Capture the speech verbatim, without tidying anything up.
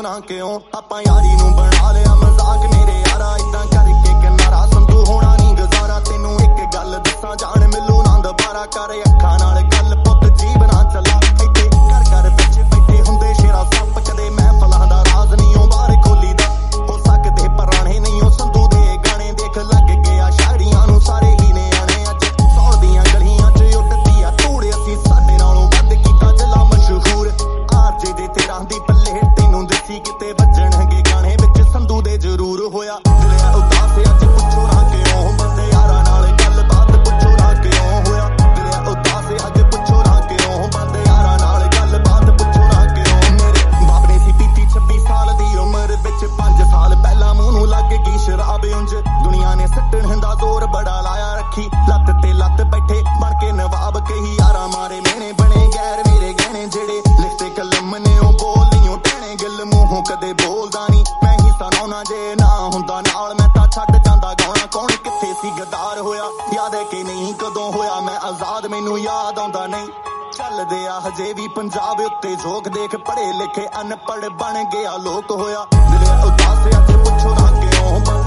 ना क्यों आपां यारी नूं बना लिया मजाक मेरे यारा इदां करके किनारा संधू होना नहीं गुजारा तेनू एक गल दसां जान मिलू ना दोबारा कर अखां नाल गल पुत जीव ना चला इत्थे घर घर पिछे बैठे हुंदे शेरा सप कदे महफलां दा राज नहीं ओ बाहर खोली दा हो सकदे पुराने नहीं ओ संधू दे गाने देख लग गया शायरियां नूं सारे ही ने आने अज सौर दियां गलियां च उड्डदी आ धूड़ असीं साडे नालों वध कीता जला मशहूर आरजे दे तेरां दी पल्ले तैनूं दसी किते वजणगे गाने विच संधू दे जरूर होया दिल उदास अज पुछो ना क्यों बंदे यारां नाल गलबात पुछो ना क्यों होया दिल उदास अज पुछो ना क्यों बंदे यारां नाल गलबात पुछो ना क्यों मेरे बाप ने सी पीती छब्बी साल दी उमर विच पांच साल पहला मूंह नूं लग गई शराब उंज दुनिया ने सट्टण दा जोर बड़ा लाया रखी लत ते लत बैठे बन के नवाब कही यारां मारे मेने बने गैर मेरे गहने जेड़े लिखते कलम ने ओ बोल नहीं ओ टहने गिल मूंहों कदे बोलदा नहीं मैं ही सुनाउणा जे ना हुंदा नाल मैं तां छड्ड जांदा गाउणा कौन कित्थे सी गद्दार होया याद है कि नहीं कदों होया मैं आजाद मैनू याद आउंदा नहीं चलदे आ हजे भी पंजाब उत्ते जोक देख पढ़े लिखे अनपढ़ बन गया लोक होया दिल उदास अज पुछो ना क्यों